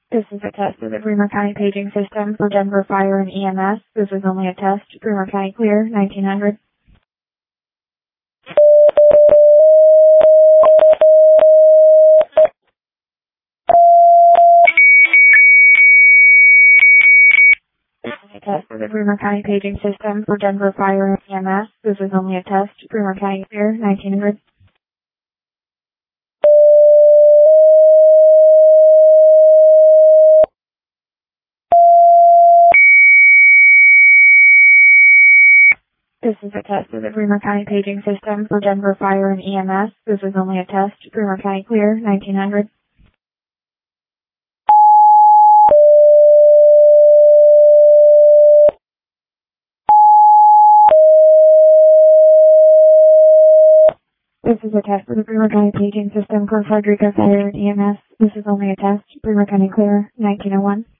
This is a test of the Bremer County paging system for Denver Fire and EMS. This is only a test. Bremer County clear, 1900. This is a test of the Bremer County paging system for Denver Fire and EMS. This is only a test. Bremer County clear, 1900. This is a test of the Bremer County paging system for Denver Fire and EMS. This is only a test. Bremer County clear, 1900. This is a test of the Bremer County paging system for Frederica Fire and EMS. This is only a test. Bremer County clear, 1901.